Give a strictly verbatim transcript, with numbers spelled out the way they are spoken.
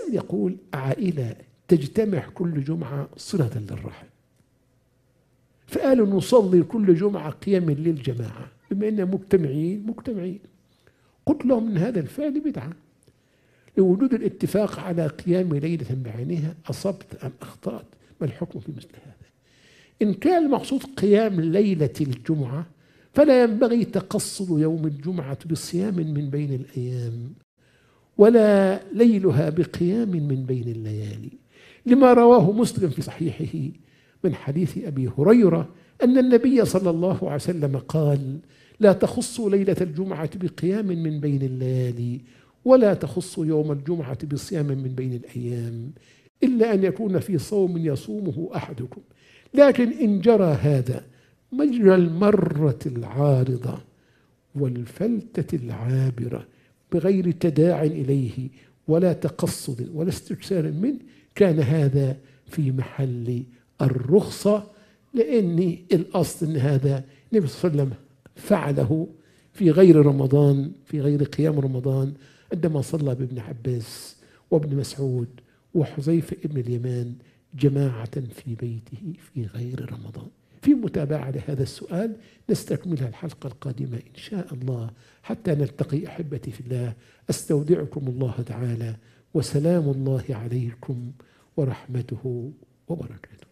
الإسلام يقول عائلة تجتمع كل جمعة صلة للرحم، فقالوا نصلي كل جمعة قيام الليل جماعة، بما أننا مجتمعين مجتمعين. قلت لهم إن هذا الفعل بدعة لوجود الاتفاق على قيام ليلة بعينها. أصبت أم أخطأت؟ ما الحكم في مثل هذا؟ إن كان المقصود قيام ليلة الجمعة فلا ينبغي تقصد يوم الجمعة بصيام من بين الأيام، ولا ليلها بقيام من بين الليالي، لما رواه مسلم في صحيحه من حديث أبي هريرة أن النبي صلى الله عليه وسلم قال: لا تخصوا ليلة الجمعة بقيام من بين الليالي، ولا تخصوا يوم الجمعة بصيام من بين الأيام، إلا أن يكون في صوم يصومه أحدكم. لكن إن جرى هذا مجرى المرة العارضة والفلتة العابرة بغير تداع إليه ولا تقصد ولا استكثار منه، كان هذا في محل الرخصة، لأن الأصل أن هذا النبي صلى الله عليه وسلم فعله في غير رمضان، في غير قيام رمضان، عندما صلى بابن عباس وابن مسعود وحذيفة ابن اليمان جماعة في بيته في غير رمضان. في متابعة لهذا السؤال نستكملها الحلقة القادمة إن شاء الله، حتى نلتقي أحبتي في الله. أستودعكم الله تعالى، وسلام الله عليكم ورحمته وبركاته.